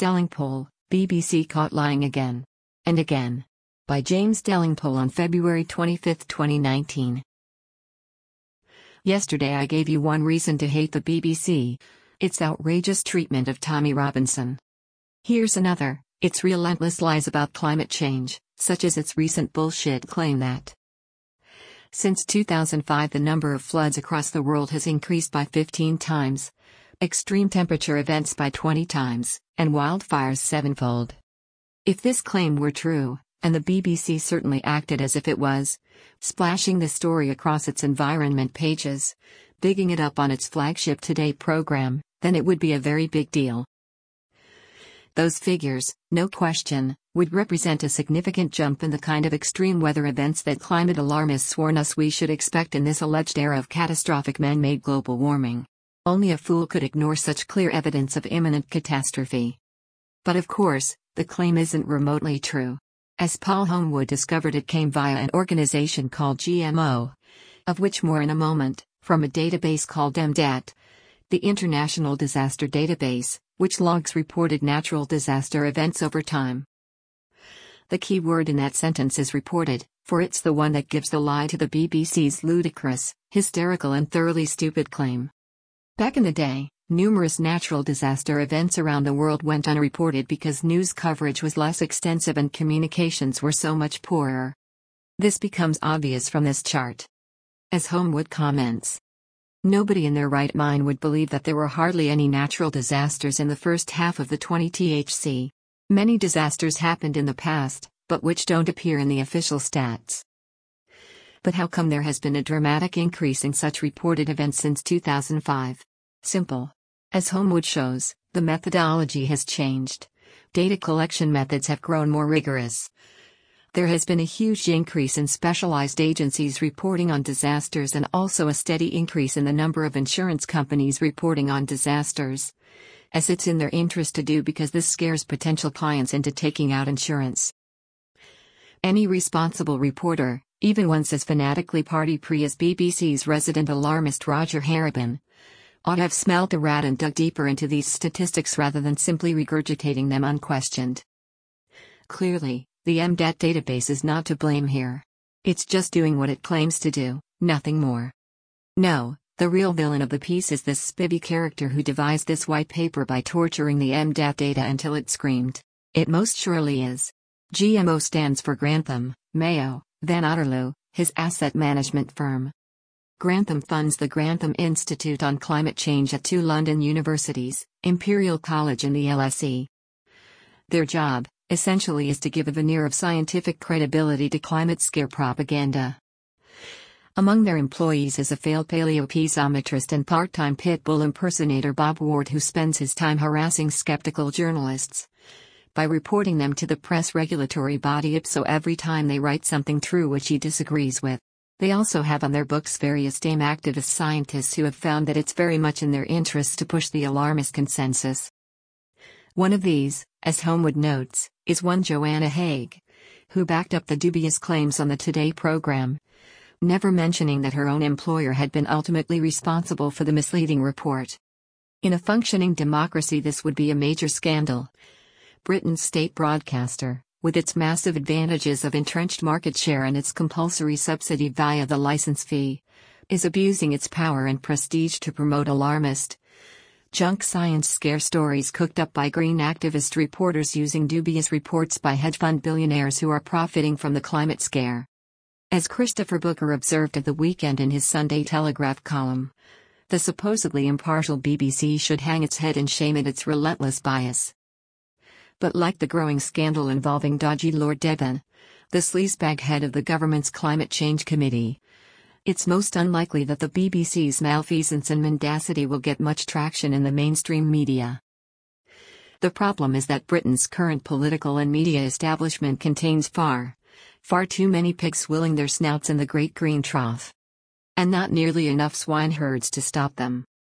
Delingpole, BBC Caught Lying Again. And Again. By James Delingpole on February 25, 2019. Yesterday I gave you one reason to hate the BBC: its outrageous treatment of Tommy Robinson. Here's another: its relentless lies about climate change, such as its recent bullshit claim that since 2005 the number of floods across the world has increased by 15 times, extreme temperature events by 20 times, and wildfires sevenfold. If this claim were true, and the BBC certainly acted as if it was, splashing the story across its environment pages, bigging it up on its flagship Today program, then it would be a very big deal. Those figures, no question, would represent a significant jump in the kind of extreme weather events that climate alarmists warn us we should expect in this alleged era of catastrophic man-made global warming. Only a fool could ignore such clear evidence of imminent catastrophe. But of course, the claim isn't remotely true. As Paul Homewood discovered, it came via an organization called GMO, of which more in a moment, from a database called MDAT, the International Disaster Database, which logs reported natural disaster events over time. The key word in that sentence is reported, for it's the one that gives the lie to the BBC's ludicrous, hysterical and thoroughly stupid claim. Back in the day, numerous natural disaster events around the world went unreported because news coverage was less extensive and communications were so much poorer. This becomes obvious from this chart. As Homewood comments, nobody in their right mind would believe that there were hardly any natural disasters in the first half of the 20th. Many disasters happened in the past, but which don't appear in the official stats. But how come there has been a dramatic increase in such reported events since 2005? Simple. As Homewood shows, the methodology has changed. Data collection methods have grown more rigorous. There has been a huge increase in specialized agencies reporting on disasters and also a steady increase in the number of insurance companies reporting on disasters, as it's in their interest to do because this scares potential clients into taking out insurance. Any responsible reporter, even one as fanatically party-pre as BBC's resident alarmist Roger Harrabin, ought to have smelt a rat and dug deeper into these statistics rather than simply regurgitating them unquestioned. Clearly, the MDAT database is not to blame here. It's just doing what it claims to do, nothing more. No, the real villain of the piece is this spivvy character who devised this white paper by torturing the MDAT data until it screamed. It most surely is. GMO stands for Grantham, Mayo, Van Otterloo, his asset management firm. Grantham funds the Grantham Institute on Climate Change at two London universities, Imperial College and the LSE. Their job, essentially, is to give a veneer of scientific credibility to climate scare propaganda. Among their employees is a failed paleopiezometrist and part-time pit bull impersonator Bob Ward, who spends his time harassing skeptical journalists by reporting them to the press regulatory body IPSO every time they write something true which he disagrees with. They also have on their books various DAME activist scientists who have found that it's very much in their interests to push the alarmist consensus. One of these, as Homewood notes, is one Joanna Haig, who backed up the dubious claims on the Today program, never mentioning that her own employer had been ultimately responsible for the misleading report. In a functioning democracy, this would be a major scandal. Britain's state broadcaster, with its massive advantages of entrenched market share and its compulsory subsidy via the license fee, is abusing its power and prestige to promote alarmist, junk science scare stories cooked up by green activist reporters using dubious reports by hedge fund billionaires who are profiting from the climate scare. As Christopher Booker observed at the weekend in his Sunday Telegraph column, the supposedly impartial BBC should hang its head in shame at its relentless bias. But like the growing scandal involving dodgy Lord Devon, the sleazebag head of the government's Climate Change Committee, it's most unlikely that the BBC's malfeasance and mendacity will get much traction in the mainstream media. The problem is that Britain's current political and media establishment contains far too many pigs swilling their snouts in the Great Green Trough, and not nearly enough swineherds to stop them.